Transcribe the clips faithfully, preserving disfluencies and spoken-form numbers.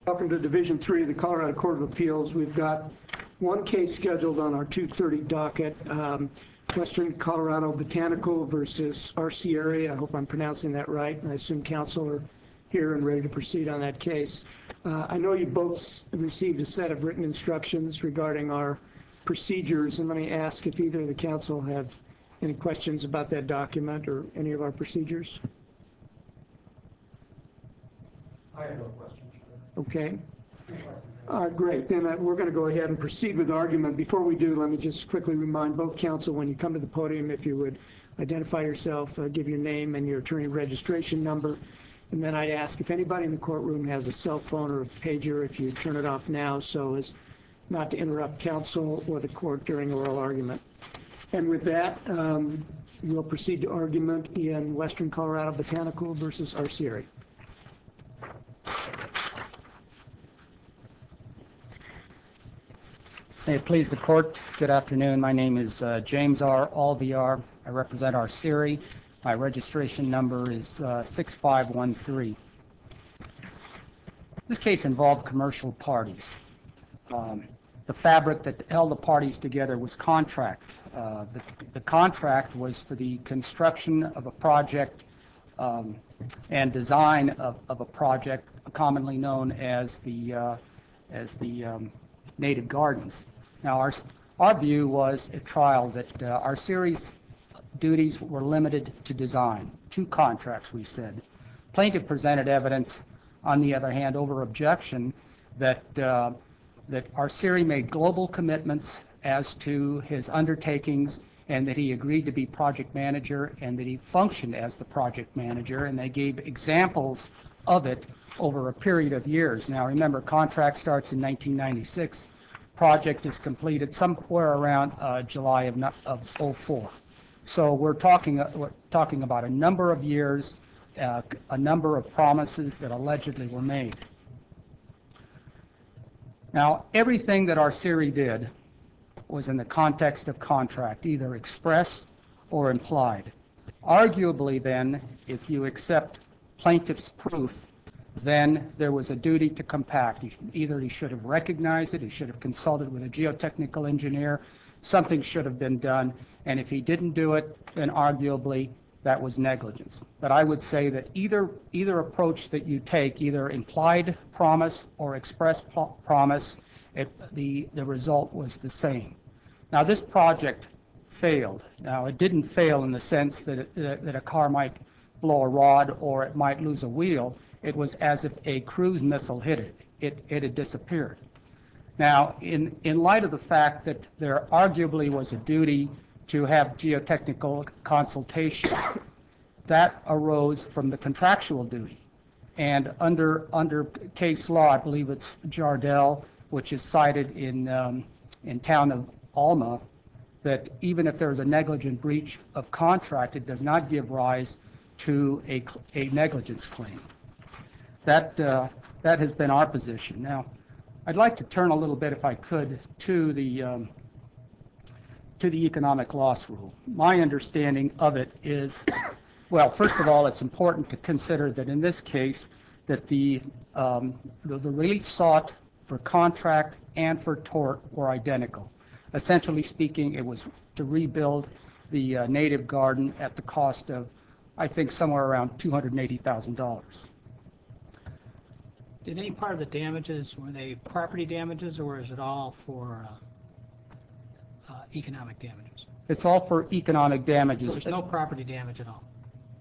Welcome to Division Three of the Colorado Court of Appeals. We've got one case scheduled on our two thirty docket, um, Western Colorado Botanical versus Arcieri. I hope I'm pronouncing that right, and I assume counsel are here and ready to proceed on that case. Uh, I know you both received a set of written instructions regarding our procedures, and let me ask if either of the counsel have any questions about that document or any of our procedures. I have no questions. Okay. Uh, great. Then uh, we're going to go ahead and proceed with the argument. Before we do, let me just quickly remind both counsel, when you come to the podium, if you would identify yourself, uh, give your name and your attorney registration number. And then I'd ask if anybody in the courtroom has a cell phone or a pager, if you turn it off now so as not to interrupt counsel or the court during oral argument. And with that, um, we'll proceed to argument in Western Colorado Botanical versus Arcieri. May it please the court, good afternoon. My name is uh, James R. Alviar. I represent Arcieri. My registration number is uh, six five one three. This case involved commercial parties. Um, the fabric that held the parties together was contract. Uh, the, the contract was for the construction of a project um, and design of, of a project commonly known as the, uh, as the um, Native Gardens. Now, our, our view was at trial that uh, Arcieri's duties were limited to design. Two contracts, we said. Plaintiff presented evidence, on the other hand, over objection that, uh, that Arcieri made global commitments as to his undertakings and that he agreed to be project manager and that he functioned as the project manager, and they gave examples of it over a period of years. Now, remember, contract starts in nineteen ninety-six. Project is completed somewhere around uh, July of, of oh four. So we're talking, uh, we're talking about a number of years, uh, a number of promises that allegedly were made. Now, everything that Arcieri did was in the context of contract, either express or implied. Arguably then, if you accept plaintiff's proof, then there was a duty to compact. Either he should have recognized it, he should have consulted with a geotechnical engineer, something should have been done, and if he didn't do it, then arguably that was negligence. But I would say that either, either approach that you take, either implied promise or express promise, it, the, the result was the same. Now, this project failed. Now, it didn't fail in the sense that, it, that, that a car might blow a rod or it might lose a wheel. It was as if a cruise missile hit it. It, it had disappeared. Now, in, in light of the fact that there arguably was a duty to have geotechnical consultation, that arose from the contractual duty. And under, under case law, I believe it's Jardel, which is cited in, um, in town of Alma, that even if there's a negligent breach of contract, it does not give rise to a, a negligence claim. That, uh, that has been our position. Now, I'd like to turn a little bit, if I could, to the, um, to the economic loss rule. My understanding of it is, well, first of all, it's important to consider that in this case, that the, um, the, the relief sought for contract and for tort were identical. Essentially speaking, it was to rebuild the uh, native garden at the cost of, I think, somewhere around two hundred eighty thousand dollars. Did any part of the damages, were they property damages, or is it all for uh, uh, economic damages? It's all for economic damages. So there's no property damage at all?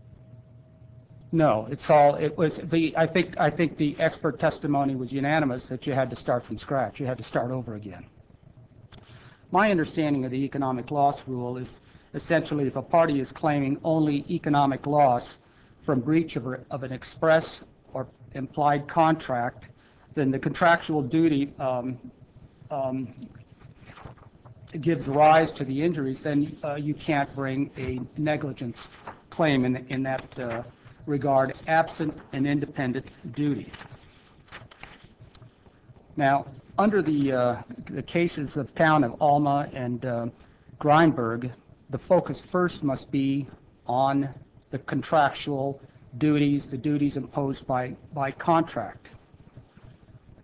No, it's all, it was the, I think, I think the expert testimony was unanimous that you had to start from scratch. You had to start over again. My understanding of the economic loss rule is essentially if a party is claiming only economic loss from breach of, of an express or implied contract, then the contractual duty um, um, gives rise to the injuries, then uh, you can't bring a negligence claim in, in that uh, regard, absent an independent duty. Now, under the, uh, the cases of town of Alma and uh, Greinberg, the focus first must be on the contractual duties, the duties imposed by, by contract.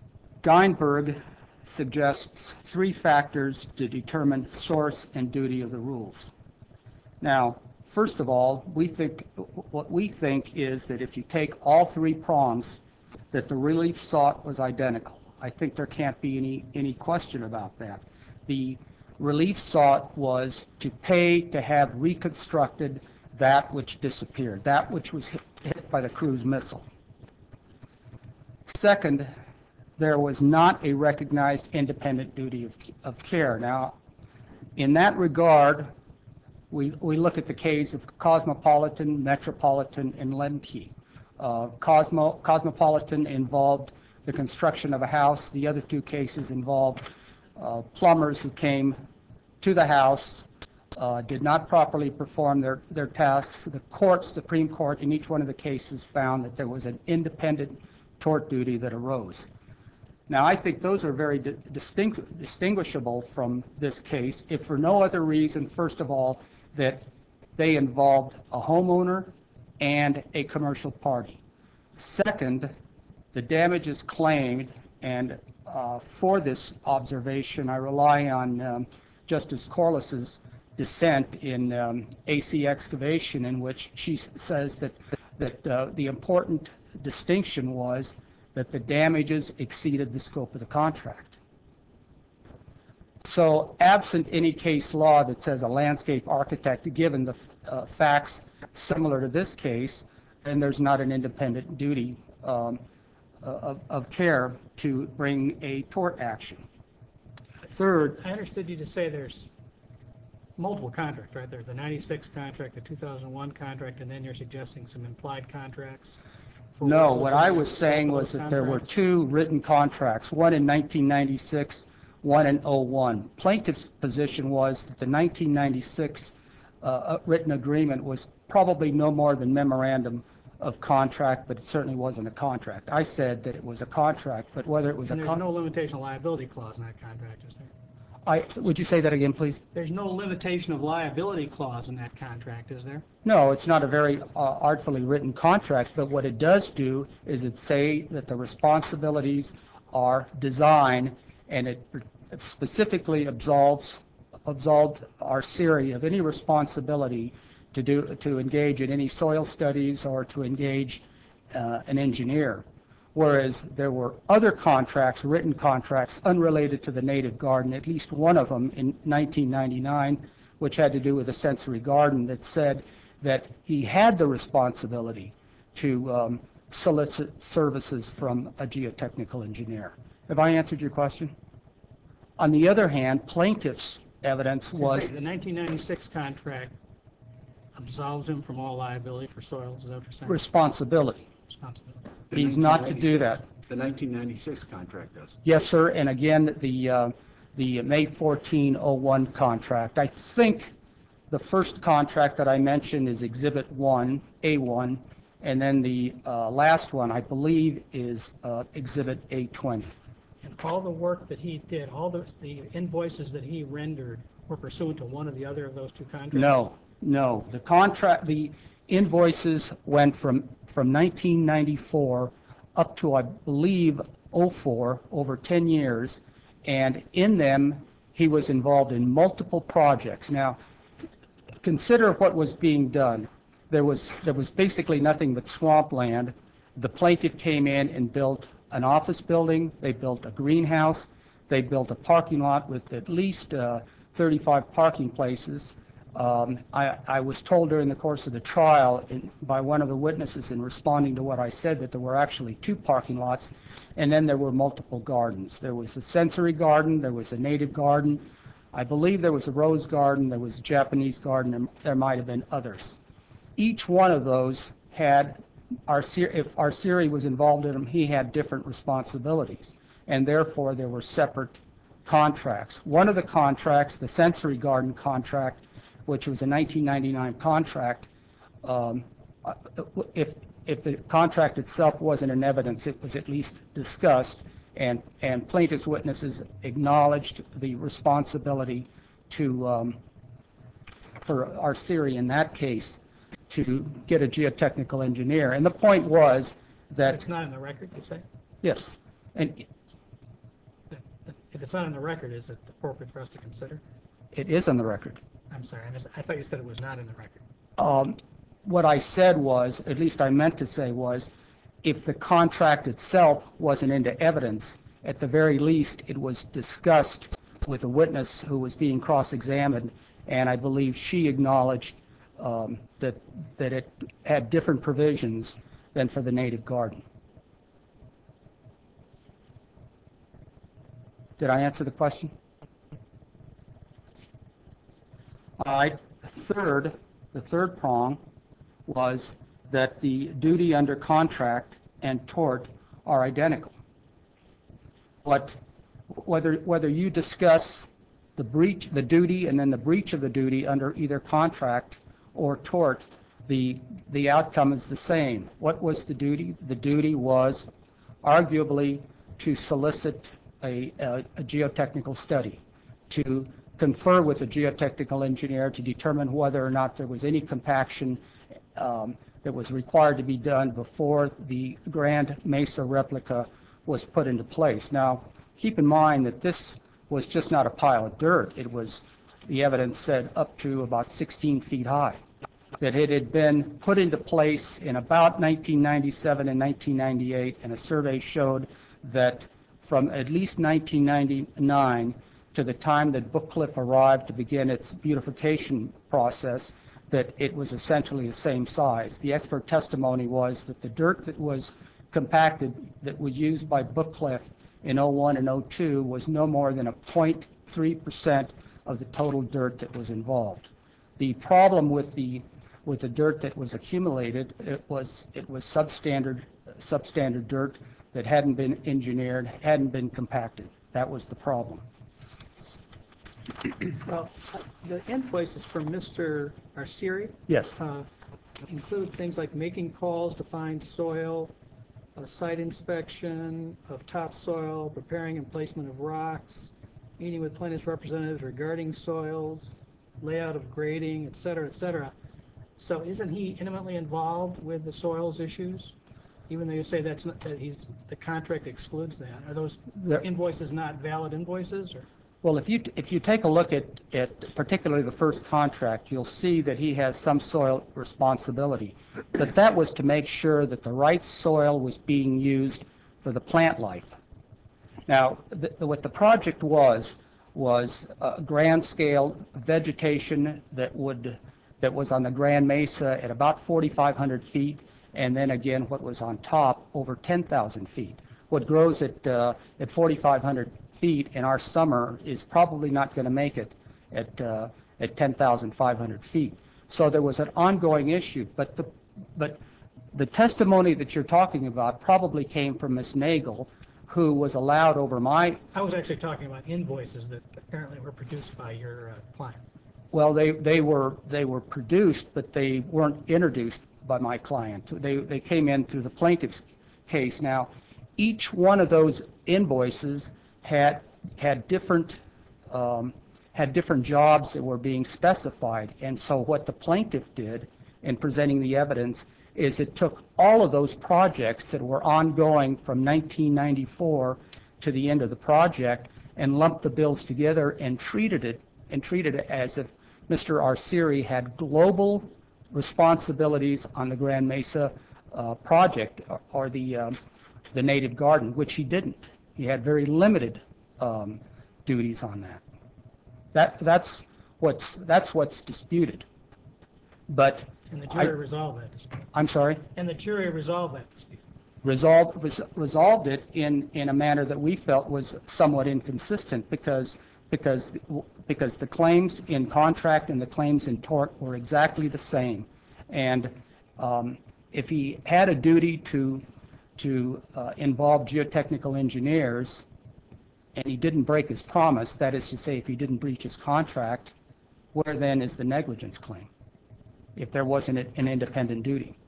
Geinberg suggests three factors to determine source and duty of the rules. Now, first of all, we think what we think is that if you take all three prongs, that the relief sought was identical. I think there can't be any any question about that. The relief sought was to pay to have reconstructed that which disappeared, that which was hit, hit by the cruise missile. Second, there was not a recognized independent duty of, of care. Now, in that regard, we, we look at the case of Cosmopolitan, Metropolitan, and Lemke. Uh, Cosmo, Cosmopolitan involved the construction of a house. The other two cases involved uh, plumbers who came to the house, uh, did not properly perform their, their tasks. The court, Supreme Court, in each one of the cases found that there was an independent tort duty that arose. Now, I think those are very di distinct, distinguishable from this case, if for no other reason, first of all, that they involved a homeowner and a commercial party. Second, the damages claimed, and uh, for this observation, I rely on um, Justice Corliss's dissent in um, A C Excavation, in which she says that, that uh, the important distinction was that the damages exceeded the scope of the contract. So absent any case law that says a landscape architect, given the uh, facts similar to this case, then there's not an independent duty um, of, of care to bring a tort action. Third, I understood you to say there's multiple contracts, right? There's the ninety-six contract, the two thousand one contract, and then you're suggesting some implied contracts? no, what I was saying was that there were two written contracts, one in nineteen ninety-six, one in oh one. Plaintiff's position was that the nineteen ninety-six uh, written agreement was probably no more than memorandum of contract, but it certainly wasn't a contract. I said that it was a contract, but whether it was And a there's con- no limitation of liability clause in that contract, is there? I, would you say that again, please? There's no limitation of liability clause in that contract, is there? No, it's not a very uh, artfully written contract, but what it does do is it say that the responsibilities are design, and it specifically absolves absolved our SERI of any responsibility to do to engage in any soil studies or to engage uh, an engineer. Whereas there were other contracts, written contracts, unrelated to the native garden, at least one of them in nineteen ninety-nine, which had to do with a sensory garden, that said that he had the responsibility to um, solicit services from a geotechnical engineer. Have I answered your question? On the other hand, plaintiff's evidence was... The nineteen ninety-six contract absolves him from all liability for soils, is that what you're saying? responsibility. Responsibility. The He's not to do that. The nineteen ninety-six contract does. Yes, sir, and again, the, uh, the May fourteen oh one contract. I think the first contract that I mentioned is Exhibit one, A one, and then the uh, last one, I believe, is uh, Exhibit A twenty. And all the work that he did, all the, the invoices that he rendered were pursuant to one or the other of those two contracts? No, no. The contract, the invoices went from, from nineteen ninety-four up to, I believe, oh four, over ten years, and in them, he was involved in multiple projects. Now, consider what was being done. There was, there was basically nothing but swampland. The plaintiff came in and built an office building, they built a greenhouse, they built a parking lot with at least uh, thirty-five parking places. Um, I, I was told during the course of the trial in, by one of the witnesses in responding to what I said that there were actually two parking lots, and then there were multiple gardens. There was a sensory garden, there was a native garden, I believe there was a rose garden, there was a Japanese garden, and there might have been others. Each one of those had, our, if our SERI was involved in them, he had different responsibilities, and therefore there were separate contracts. One of the contracts, the sensory garden contract, which was a nineteen ninety-nine contract, um, if, if the contract itself wasn't in evidence, it was at least discussed, and, and plaintiff's witnesses acknowledged the responsibility to, um, for our SERI in that case, to get a geotechnical engineer. And the point was that... It's not in the record, you say? Yes. And if it's not in the record, is it appropriate for us to consider? It is on the record. I'm sorry, I, mis- I thought you said it was not in the record. Um, What I said was, at least I meant to say was, if the contract itself wasn't into evidence, at the very least, it was discussed with a witness who was being cross-examined, and I believe she acknowledged um, that, that it had different provisions than for the native garden. Did I answer the question? All right. Third, the third prong was that the duty under contract and tort are identical. What, whether, whether you discuss the breach, the duty, and then the breach of the duty under either contract or tort, the, the outcome is the same. What was the duty? The duty was arguably to solicit a, a, a geotechnical study, to confer with the geotechnical engineer to determine whether or not there was any compaction um, that was required to be done before the Grand Mesa replica was put into place. Now, keep in mind that this was just not a pile of dirt. It was, the evidence said, up to about sixteen feet high. That it had been put into place in about nineteen ninety-seven and nineteen ninety-eight, and a survey showed that from at least nineteen ninety-nine to the time that Bookcliff arrived to begin its beautification process, that it was essentially the same size. The expert testimony was that the dirt that was compacted, that was used by Bookcliff in oh one and oh two, was no more than a zero point three percent of the total dirt that was involved. The problem with the with the dirt that was accumulated, it was it was substandard substandard dirt that hadn't been engineered, hadn't been compacted. That was the problem. Well, the invoices from Mister Arceri Yes. uh, include things like making calls to find soil, a site inspection of topsoil, preparing and placement of rocks, meeting with plaintiff's representatives regarding soils, layout of grading, et cetera, et cetera. So isn't he intimately involved with the soils issues? Even though you say that's not, that he's, the contract excludes that. Are those There- invoices not valid invoices, or? Well, if you if you take a look at, at particularly the first contract, you'll see that he has some soil responsibility. But that was to make sure that the right soil was being used for the plant life. Now, the, the, what the project was was a grand scale vegetation that would that was on the Grand Mesa at about forty-five hundred feet, and then again what was on top over ten thousand feet. What grows at uh, at forty-five hundred feet in our summer is probably not going to make it at uh, at ten thousand five hundred feet. So there was an ongoing issue, but the but the testimony that you're talking about probably came from Miz Nagel, who was allowed over my. I was actually talking about invoices that apparently were produced by your uh, client. Well, they they were they were produced, but they weren't introduced by my client. They they came in through the plaintiff's case. Now, each one of those invoices had had different um, had different jobs that were being specified, and so what the plaintiff did in presenting the evidence is it took all of those projects that were ongoing from nineteen ninety-four to the end of the project and lumped the bills together and treated it and treated it as if Mister Arceri had global responsibilities on the Grand Mesa uh, project or, or the um, the native garden, which he didn't. He had very limited um, duties on that. That that's what's that's what's disputed. But And the I- jury resolved that dispute. I'm sorry. And the jury resolved that dispute. Resolved res, resolved it in in a manner that we felt was somewhat inconsistent because because because the claims in contract and the claims in tort were exactly the same, and um, if he had a duty to to uh, involve geotechnical engineers, and he didn't break his promise, that is to say, if he didn't breach his contract, where then is the negligence claim? If there wasn't an independent duty.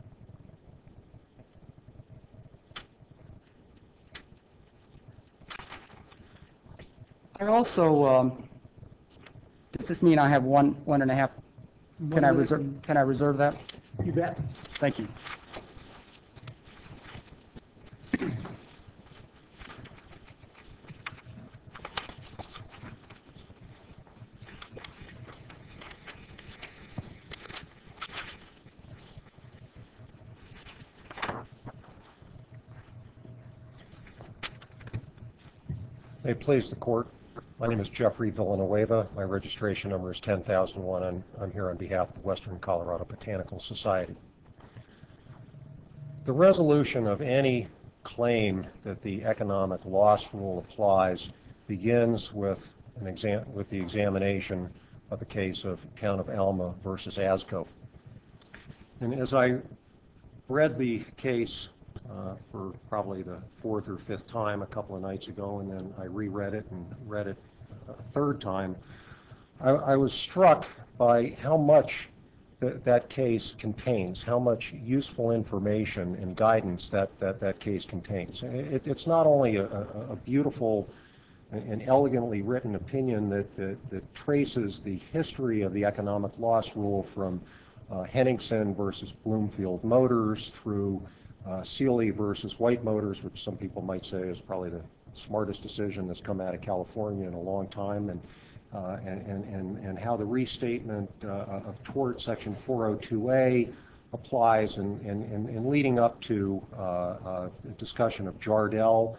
I also, um, does this mean I have one, one and a half? Can I minute reserve, and- can I reserve that? You bet. Thank you. May it please the court. My name is Jeffrey Villanueva. My registration number is ten thousand one. I'm, I'm here on behalf of Western Colorado Botanical Society. The resolution of any claim that the economic loss rule applies begins with an exam with the examination of the case of Town of Alma versus ASCO. And as I read the case uh, for probably the fourth or fifth time a couple of nights ago, and then I reread it and read it a third time, I, I was struck by how much th that case contains, how much useful information and guidance that that, that case contains. It, it's not only a, a, a beautiful and elegantly written opinion that, that, that traces the history of the economic loss rule from uh, Henningsen versus Bloomfield Motors through uh, Sealy versus White Motors, which some people might say is probably the smartest decision that's come out of California in a long time, and uh, and, and, and how the restatement uh, of tort section four oh two A applies, and, and, and, and leading up to uh, uh, the discussion of Jardel,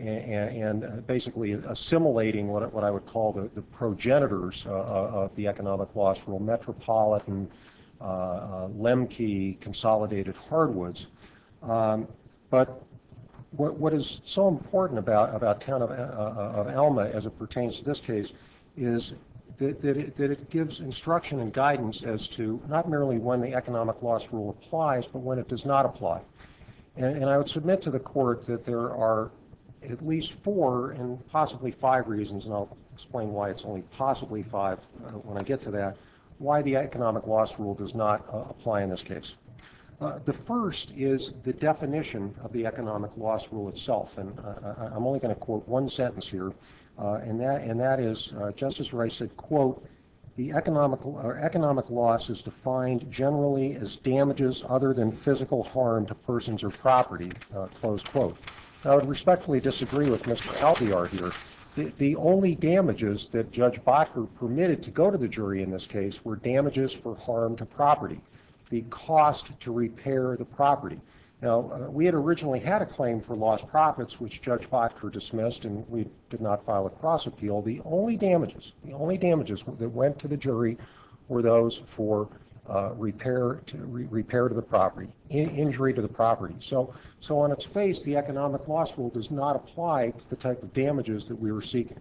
and, and basically assimilating what, what I would call the, the progenitors uh, of the economic loss rule, Metropolitan, uh, uh, Lemke, Consolidated Hardwoods. Um, but what, what is so important about, about Town of, uh, of Alma as it pertains to this case is that, that, it, that it gives instruction and guidance as to not merely when the economic loss rule applies, but when it does not apply. And, and I would submit to the court that there are at least four and possibly five reasons, and I'll explain why it's only possibly five uh, when I get to that, why the economic loss rule does not uh, apply in this case. Uh, the first is the definition of the economic loss rule itself, and uh, I'm only going to quote one sentence here, uh, and that and that is uh, Justice Rice said, quote, "The economic or economic loss is defined generally as damages other than physical harm to persons or property," uh, close quote. Now, I would respectfully disagree with Mister Alvear here. The, the only damages that Judge Bacher permitted to go to the jury in this case were damages for harm to property, the cost to repair the property. Now, uh, we had originally had a claim for lost profits, which Judge Bacher dismissed, and we did not file a cross appeal. The only damages, the only damages that went to the jury were those for uh, repair to re repair to the property, in injury to the property. So, so on its face, the economic loss rule does not apply to the type of damages that we were seeking.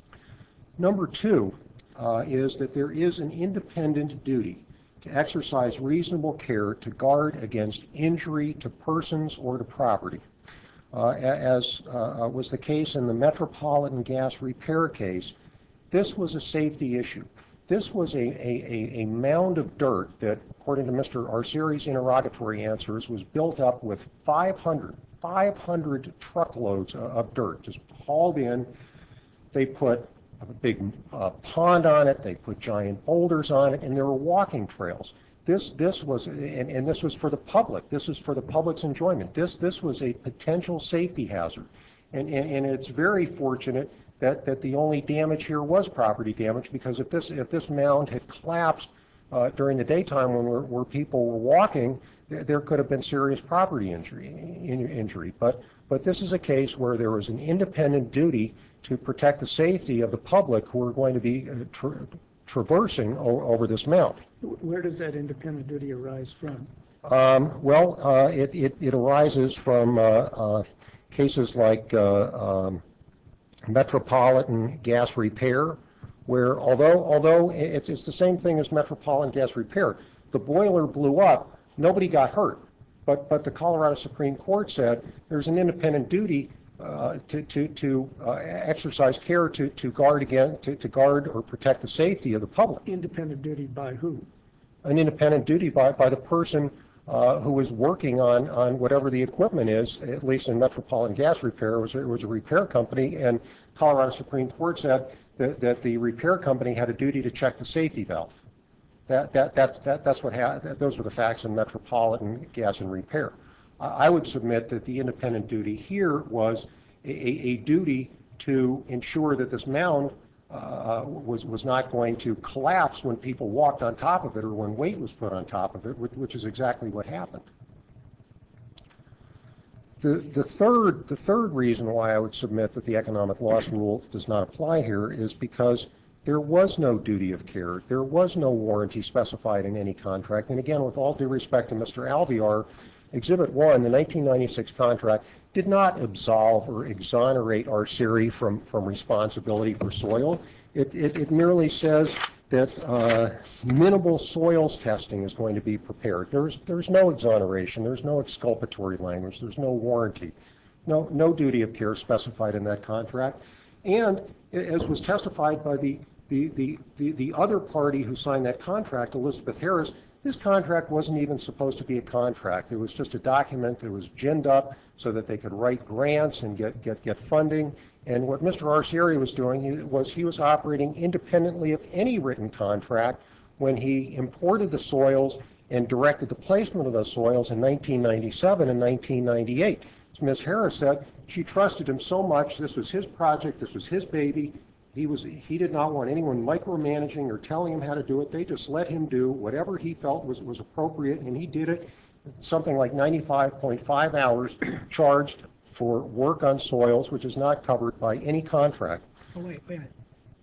Number two uh, is that there is an independent duty to exercise reasonable care to guard against injury to persons or to property. Uh, as uh, was the case in the Metropolitan Gas Repair case, this was a safety issue. This was a, a, a mound of dirt that, according to Mister Arcieri's interrogatory answers, was built up with five hundred, five hundred truckloads of dirt just hauled in. They put a big uh, pond on it, they put giant boulders on it, and there were walking trails. This, this was, and, and this was for the public. This was for the public's enjoyment. This, this was a potential safety hazard. And, and, and it's very fortunate that, that the only damage here was property damage, because if this, if this mound had collapsed uh, during the daytime when where, where people were walking, there, there could have been serious property injury. In, injury. But, but this is a case where there was an independent duty to protect the safety of the public who are going to be uh, tra traversing over this mound. Where does that independent duty arise from? Um, well, uh, it, it, it arises from uh, uh, cases like uh, um, Metropolitan Gas Repair, where although although it's, it's the same thing as Metropolitan Gas Repair, the boiler blew up, nobody got hurt, but but the Colorado Supreme Court said there's an independent duty uh, to to to uh, exercise care to to guard again to, to guard or protect the safety of the public. Independent duty by who? An independent duty by by the person Uh, who was working on, on whatever the equipment is. At least in Metropolitan Gas Repair, it was, it was a repair company, and Colorado Supreme Court said that, that the repair company had a duty to check the safety valve. That, that, that, that, that's what ha that, those were the facts in Metropolitan Gas and Repair. I, I would submit that the independent duty here was a, a, a duty to ensure that this mound Uh, was, was not going to collapse when people walked on top of it or when weight was put on top of it, which, which is exactly what happened. The, the third, the third reason why I would submit that the economic loss rule does not apply here is because there was no duty of care. There was no warranty specified in any contract. And again, with all due respect to Mister Alvear, Exhibit one, the nineteen ninety-six contract, did not absolve or exonerate Arcieri from, from responsibility for soil. It, it, it merely says that uh, minimal soils testing is going to be prepared. There's, there's no exoneration. There's no exculpatory language. There's no warranty. No, no duty of care specified in that contract. And as was testified by the, the, the, the, the other party who signed that contract, Elizabeth Harris, this contract wasn't even supposed to be a contract. It was just a document that was ginned up so that they could write grants and get, get, get funding. And what Mister Arcieri was doing he, was he was operating independently of any written contract when he imported the soils and directed the placement of those soils in nineteen ninety-seven and nineteen ninety-eight. As Miz Harris said, she trusted him so much. This was his project. This was his baby. He, was, he did not want anyone micromanaging or telling him how to do it. They just let him do whatever he felt was, was appropriate, and he did it something like ninety-five point five hours charged for work on soils, which is not covered by any contract. Oh, wait, wait a minute.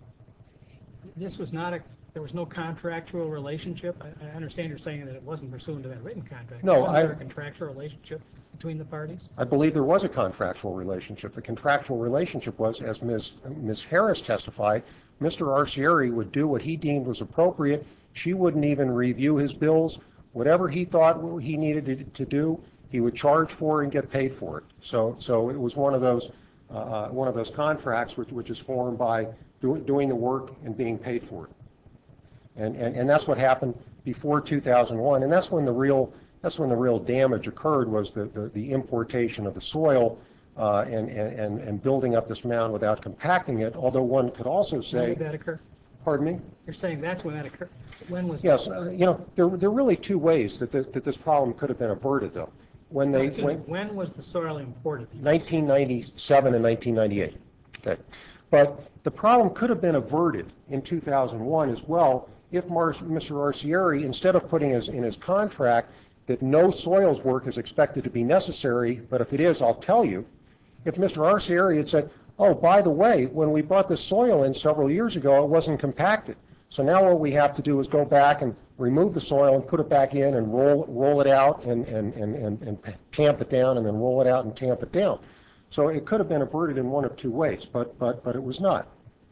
This was not a, there was no contractual relationship? I, I understand you're saying that it wasn't pursuant to that written contract. No, Wasn't I- there a contractual relationship between the parties? I believe there was a contractual relationship. The contractual relationship was, as Miz Miz Harris testified, Mister Arcieri would do what he deemed was appropriate. She wouldn't even review his bills. Whatever he thought he needed to, to do, he would charge for and get paid for it. So, so it was one of those, uh, one of those contracts which, which is formed by do, doing the work and being paid for it. And, and, and that's what happened before two thousand one, and that's when the real that's when the real damage occurred, was the, the, the importation of the soil uh, and, and, and building up this mound without compacting it, although one could also When say... did that occur? Pardon me? You're saying that's when that occurred? When was Yes, uh, you know, there, there are really two ways that this, that this problem could have been averted, though. When No, they excuse me, when, when was the soil imported? nineteen ninety-seven and nineteen ninety-eight. Okay. But the problem could have been averted in two thousand one as well if Mar- Mister Arcieri, instead of putting his, in his contract that no soils work is expected to be necessary, but if it is, I'll tell you, if Mister Arcieri had said, oh, by the way, when we brought the soil in several years ago, it wasn't compacted. So now what we have to do is go back and remove the soil and put it back in and roll, roll it out and, and, and, and, and tamp it down, and then roll it out and tamp it down. So it could have been averted in one of two ways, but, but, but it was not.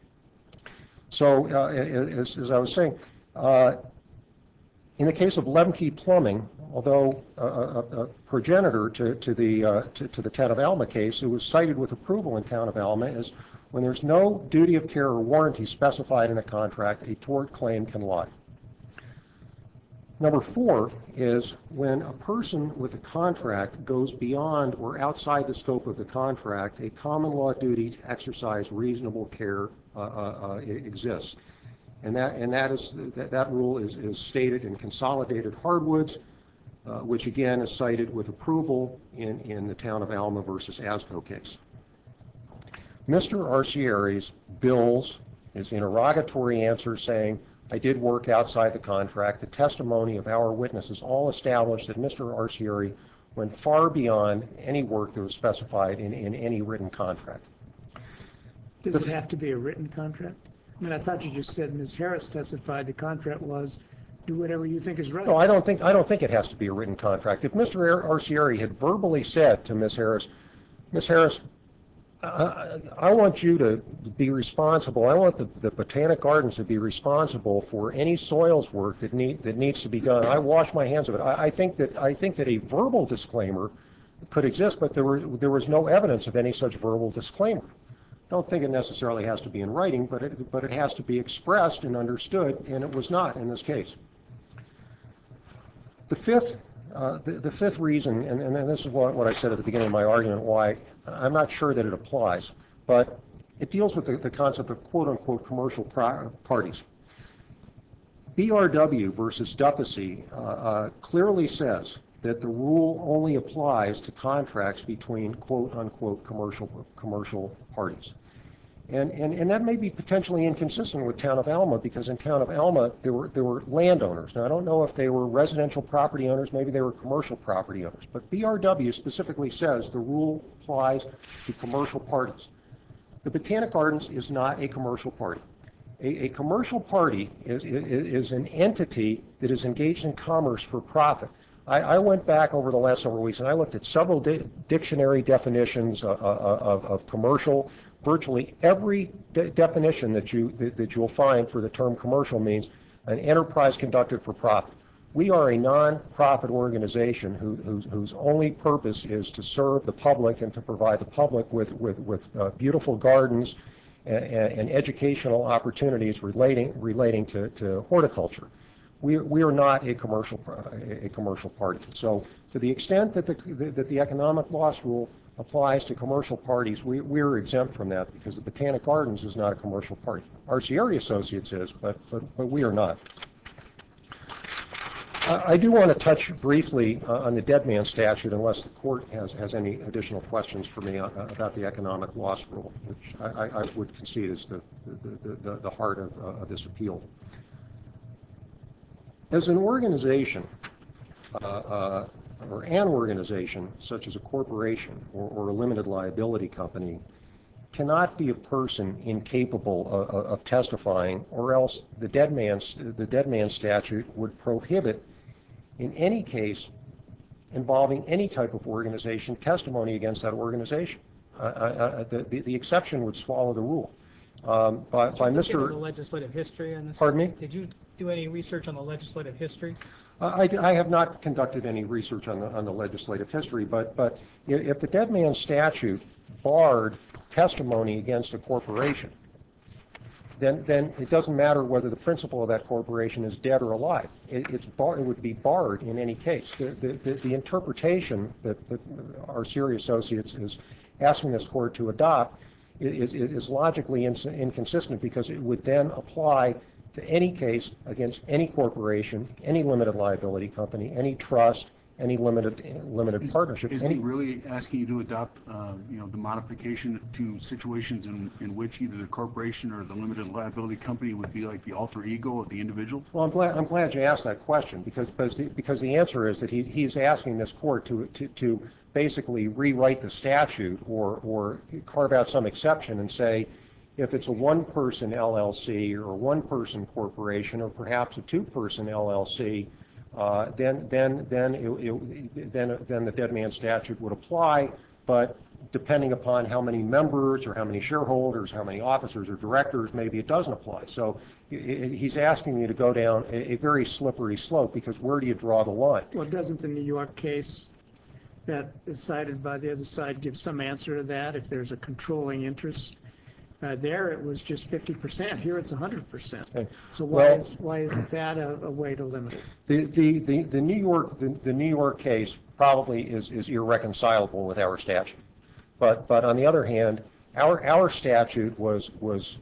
So uh, as, as I was saying, uh, in the case of Lemke Plumbing, although a, a, a progenitor to, to, the, uh, to, to the Town of Alma case, it was cited with approval in Town of Alma as when there's no duty of care or warranty specified in a contract, a tort claim can lie. Number four is when a person with a contract goes beyond or outside the scope of the contract, a common law duty to exercise reasonable care uh, uh, uh, exists. And that, and that, is, that, that rule is, is stated in Consolidated Hardwoods, uh, which again is cited with approval in, in the Town of Alma versus Asco case. Mister Arcieri's bills, his interrogatory answer saying, I did work outside the contract, the testimony of our witnesses all established that Mister Arcieri went far beyond any work that was specified in, in any written contract. Does it have to be a written contract? I mean, I thought you just said Miz Harris testified the contract was do whatever you think is right. No, I don't think I don't think it has to be a written contract. If Mister Arcieri had verbally said to Miz Harris, Miz Harris, I, I want you to be responsible. I want the, the Botanic Gardens to be responsible for any soils work that need that needs to be done. I wash my hands of it. I, I think that I think that a verbal disclaimer could exist, but there was there was no evidence of any such verbal disclaimer. I don't think it necessarily has to be in writing, but it but it has to be expressed and understood, and it was not in this case. The fifth, uh, the, the fifth reason, and, and this is what, what I said at the beginning of my argument, why I'm not sure that it applies, but it deals with the, the concept of quote-unquote commercial pro- parties. B R W versus Duffy uh, uh, clearly says that the rule only applies to contracts between quote-unquote commercial commercial parties. And, and, and that may be potentially inconsistent with Town of Alma, because in Town of Alma, there were, there were landowners. Now, I don't know if they were residential property owners, maybe they were commercial property owners, but B R W specifically says the rule applies to commercial parties. The Botanic Gardens is not a commercial party. A, a commercial party is, is, is an entity that is engaged in commerce for profit. I, I went back over the last several weeks and I looked at several di- dictionary definitions of, of, of commercial. Virtually every de- definition that you that, that you'll find for the term commercial means an enterprise conducted for profit. We are a non-profit organization who, whose, whose only purpose is to serve the public and to provide the public with with, with uh, beautiful gardens and, and educational opportunities relating relating to, to horticulture. We, we are not a commercial a commercial party. So to the extent that the that the economic loss rule applies to commercial parties, we, we're exempt from that because the Botanic Gardens is not a commercial party. Arcieri Associates is, but, but, but we are not. I, I do want to touch briefly uh, on the dead man statute, unless the court has, has any additional questions for me uh, about the economic loss rule, which I, I, I would concede is the, the, the, the heart of, uh, of this appeal. As an organization, uh, uh, or an organization such as a corporation or, or a limited liability company cannot be a person incapable of, of testifying, or else the dead man the dead man statute would prohibit in any case involving any type of organization testimony against that organization. Uh, uh, the, the, the exception would swallow the rule. Um, by, by Did you look into Mister the legislative history on this? Pardon me? Did you do any research on the legislative history? I, I have not conducted any research on the, on the legislative history, but, but if the dead man statute barred testimony against a corporation, then, then it doesn't matter whether the principal of that corporation is dead or alive. It, it's bar, it would be barred in any case. The, the, the, the interpretation that, that Arcieri Associates is asking this court to adopt is, is logically ins- inconsistent, because it would then apply to any case against any corporation, any limited liability company, any trust, any limited limited partnership. Is any, he really asking you to adopt, uh, you know, the modification to situations in, in which either the corporation or the limited liability company would be like the alter ego of the individual? Well, I'm glad I'm glad you asked that question, because because the, because the answer is that he he's asking this court to to to basically rewrite the statute or or carve out some exception and say, if it's a one-person L L C or a one-person corporation or perhaps a two-person L L C, uh, then then then it, it, then then the dead man statute would apply. But depending upon how many members or how many shareholders, how many officers or directors, maybe it doesn't apply. So he's asking you to go down a, a very slippery slope, because where do you draw the line? Well, doesn't the New York case that is cited by the other side give some answer to that? If there's a controlling interest, uh, there it was just fifty percent. Here it's one hundred percent. Okay. So why Well, is why isn't that a, a way to limit it? The, the, the, the New York the, the New York case probably is, is irreconcilable with our statute. But but on the other hand, our our statute was was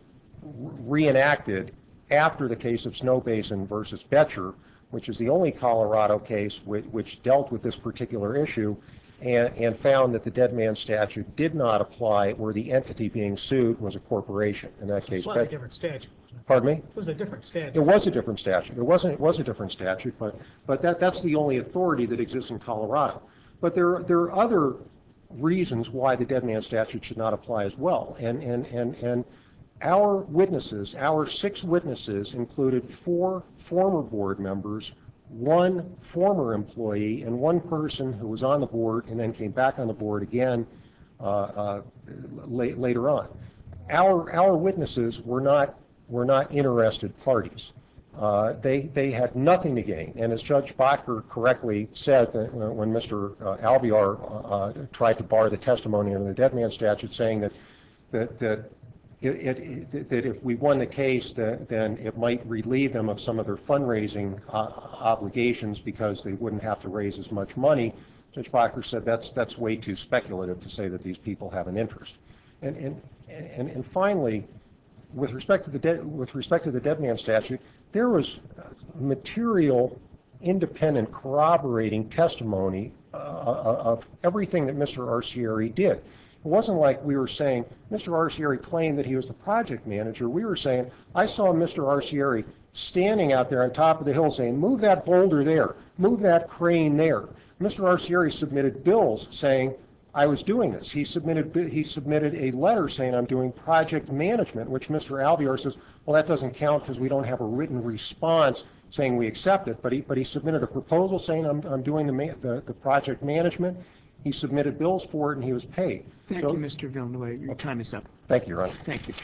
reenacted after the case of Snow Basin versus Betcher, which is the only Colorado case which, which dealt with this particular issue, and, and found that the dead man statute did not apply where the entity being sued was a corporation. In that case, It's slightly Bet- different statute. pardon me? It was a different statute. It was a different statute. It wasn't. It was a different statute, but but that that's the only authority that exists in Colorado. But there there are other reasons why the dead man statute should not apply as well. And and and and our witnesses, our six witnesses, included four former board members, one former employee, and one person who was on the board and then came back on the board again uh, uh, la- later on. Our our witnesses were not were not interested parties. Uh, they they had nothing to gain, and as Judge Bacher correctly said that when Mister Uh, Alvear uh, tried to bar the testimony under the dead man statute, saying that that that it, it, that if we won the case, that then it might relieve them of some of their fundraising uh, obligations because they wouldn't have to raise as much money. Judge Bacher said that's that's way too speculative to say that these people have an interest. And and and, and finally, with respect to the dead, with respect to the dead man statute, there was material, independent, corroborating testimony uh, of everything that Mister Arcieri did. It wasn't like we were saying, Mister Arcieri claimed that he was the project manager. We were saying, I saw Mister Arcieri standing out there on top of the hill saying, move that boulder there, move that crane there. Mister Arcieri submitted bills saying, I was doing this. He submitted he submitted a letter saying I'm doing project management, which Mister Alvear says, well, that doesn't count because we don't have a written response saying we accept it. But he but he submitted a proposal saying I'm I'm doing the ma- the, the project management. He submitted bills for it and he was paid. Thank So- you, Mister Villanueva. Your time is up. Thank you, Your Honor. Thank you.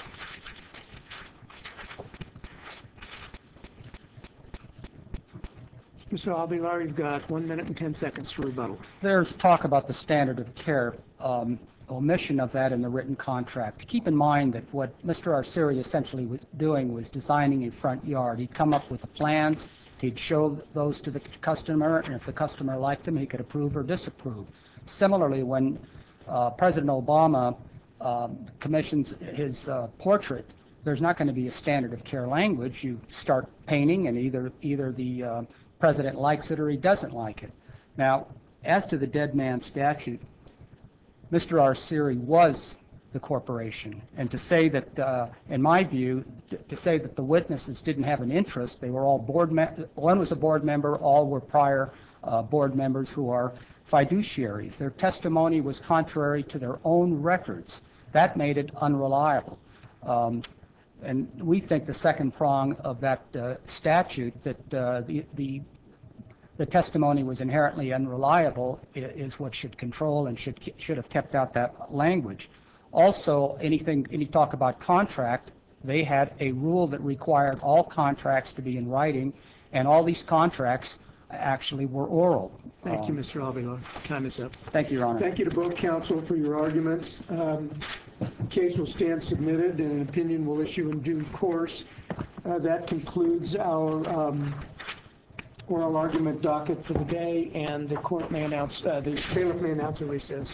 Mister Avilar, you've got one minute and ten seconds to rebuttal. There's talk about the standard of care, um, omission of that in the written contract. Keep in mind that what Mister Arcieri essentially was doing was designing a front yard. He'd come up with the plans, he'd show those to the customer, and if the customer liked them, he could approve or disapprove. Similarly, when uh, President Obama um, commissions his uh, portrait, there's not going to be a standard of care language. You start painting, and either either the uh, president likes it or he doesn't like it. Now, as to the dead man statute, Mister Arcieri was the corporation, and to say that, uh, in my view, t- to say that the witnesses didn't have an interest, they were all board, me- one was a board member, all were prior uh, board members who are fiduciaries. Their testimony was contrary to their own records. That made it unreliable. Um, And we think the second prong of that uh, statute, that uh, the, the the testimony was inherently unreliable, i- is what should control and should ke- should have kept out that language. Also, anything any talk about contract, they had a rule that required all contracts to be in writing, and all these contracts actually were oral. Thank you, Um, Mister Avilar. Time is up. Thank you, Your Honor. Thank you to both counsel for your arguments. Um, Case will stand submitted, and an opinion will issue in due course. Uh, That concludes our um, oral argument docket for the day, and the court may announce, uh, the bailiff may announce a recess.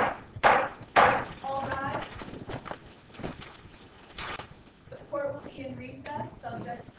All rise. The court will be in recess, subject